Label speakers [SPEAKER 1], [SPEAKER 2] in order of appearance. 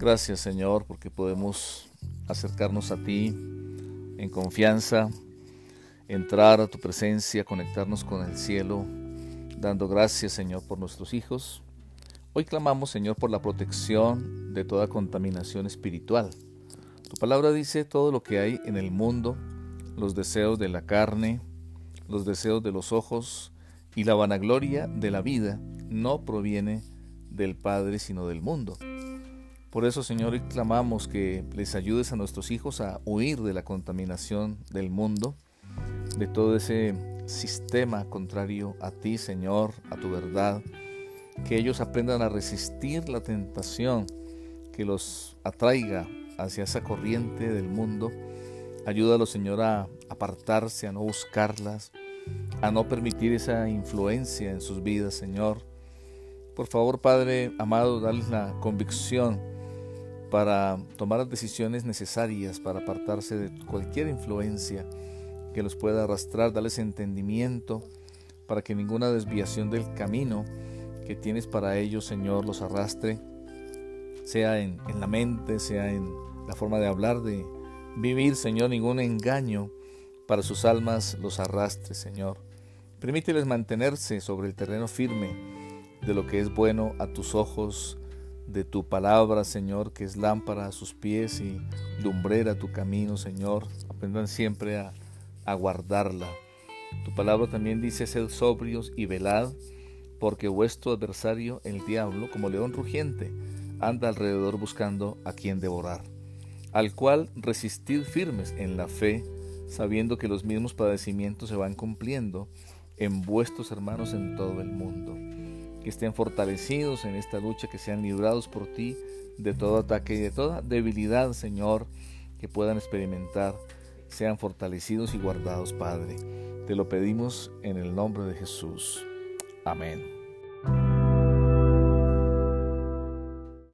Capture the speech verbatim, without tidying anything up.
[SPEAKER 1] Gracias, Señor, porque podemos acercarnos a ti en confianza, entrar a tu presencia, conectarnos con el cielo, dando gracias, Señor, por nuestros hijos. Hoy clamamos, Señor, por la protección de toda contaminación espiritual. Tu palabra dice: todo lo que hay en el mundo, los deseos de la carne, los deseos de los ojos y la vanagloria de la vida, no proviene del Padre, sino del mundo. Por eso, Señor, hoy clamamos que les ayudes a nuestros hijos a huir de la contaminación del mundo, de todo ese sistema contrario a ti, Señor, a tu verdad, que ellos aprendan a resistir la tentación que los atraiga hacia esa corriente del mundo. Ayúdalos, Señor, a apartarse, a no buscarlas, a no permitir esa influencia en sus vidas, Señor. Por favor, Padre amado, dales la convicción para tomar las decisiones necesarias para apartarse de cualquier influencia que los pueda arrastrar. Dales entendimiento para que ninguna desviación del camino que tienes para ellos, Señor, los arrastre, sea en, en la mente, sea en la forma de hablar, de vivir, Señor. Ningún engaño para sus almas los arrastre, Señor. Permíteles mantenerse sobre el terreno firme de lo que es bueno a tus ojos, de tu palabra, Señor, que es lámpara a sus pies y lumbrera a tu camino, Señor. Aprendan siempre a, a guardarla. Tu palabra también dice: sed sobrios y velad, porque vuestro adversario, el diablo, como león rugiente, anda alrededor buscando a quien devorar, al cual resistid firmes en la fe, sabiendo que los mismos padecimientos se van cumpliendo en vuestros hermanos en todo el mundo. Que estén fortalecidos en esta lucha, que sean librados por ti de todo ataque y de toda debilidad, Señor, que puedan experimentar. Sean fortalecidos y guardados, Padre. Te lo pedimos en el nombre de Jesús. Amén.